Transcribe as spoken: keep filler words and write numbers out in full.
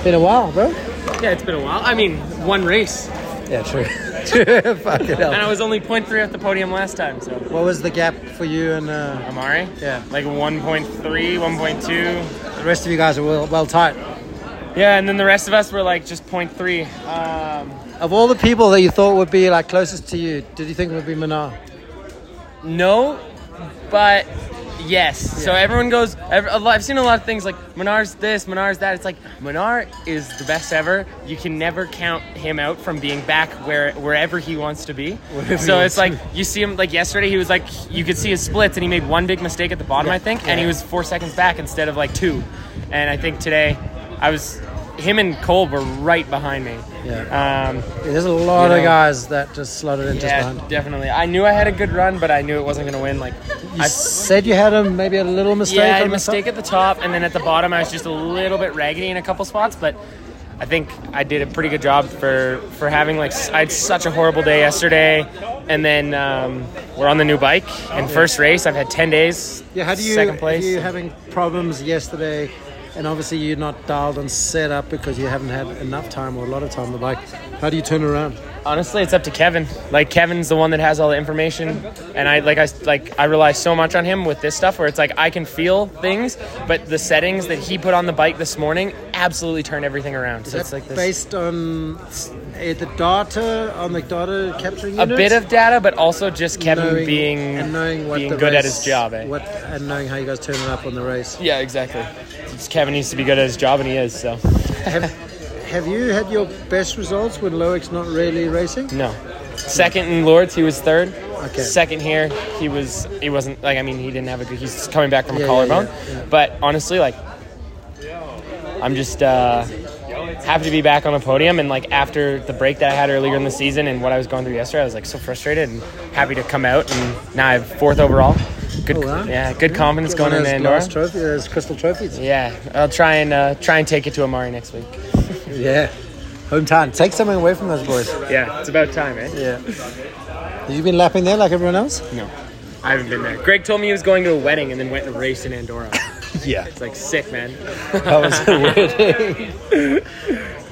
Been a while, bro. Yeah, it's been a while. I mean, one race. Yeah, true. Fucking hell. And I was only point three at the podium last time, so. What was the gap for you and uh, Amari? Yeah. Like one point three, one point two. The rest of you guys are well, well tight. Yeah, and then the rest of us were like just point three. Um, Of all the people that you thought would be like closest to you, did you think it would be Manar? no, but yes. So everyone goes, every, a lot, I've seen a lot of things like Menar's this, Menar's that. It's like, Menar is the best ever. You can never count him out from being back where wherever he wants to be. Wherever So he it's wants like, to you see him, like yesterday, he was like, you could see his splits and he made one big mistake at the bottom, Yeah. I think, Yeah. and he was four seconds back instead of like two. And I think today, I was, him and Cole were right behind me. Yeah. Um, There's a lot you of know, guys that just slotted in just yeah, behind. definitely. I knew I had a good run, but I knew it wasn't going to win. Like, You I said you had a, maybe a little mistake Yeah, I had on a the mistake top? at the top, and then at the bottom, I was just a little bit raggedy in a couple spots, but I think I did a pretty good job for, for having, like, I had such a horrible day yesterday, and then um, we're on the new bike, and first race, I've had ten days, Yeah, how do you, second place. Are you having problems yesterday? And obviously you're not dialed and set up because you haven't had enough time or a lot of time on the bike. How do you turn around? Honestly, it's up to Kevin. Like, Kevin's the one that has all the information, and I like I like I rely so much on him with this stuff where it's like I can feel things, but the settings that he put on the bike this morning absolutely turned everything around. Is So that it's like this based on uh, the data, on the data capturing a units? bit of data, but also just Kevin Knowing- being and knowing what being the good at race- his job. Eh? What, and knowing how you guys turn it up on the race. Yeah, exactly. It's Kevin needs to be good at his job, and he is. So Have, have you had your best results when Loic's not really racing? no. Second in Lords, he was third. Okay. Second here, he was. He wasn't like. I mean, he didn't have a good. He's coming back from Yeah, a yeah, collarbone. yeah, yeah. But honestly, like, I'm just uh, happy to be back on the podium. And like after the break that I had earlier in the season and what I was going through yesterday, I was like so frustrated and happy to come out. And now I have fourth overall. Good, Oh, wow. yeah, good confidence Get going one of into those Andorra. glass trophy, those crystal trophies. Yeah, I'll try and uh, try and take it to Amari next week. Yeah. Hometown. Take something away from those boys. Yeah, it's about time, eh? Yeah. Have you been lapping there like everyone else? No, I haven't been there. Greg told me he was going to a wedding and then went and raced in Andorra. Yeah. It's like sick, man. That was a weird.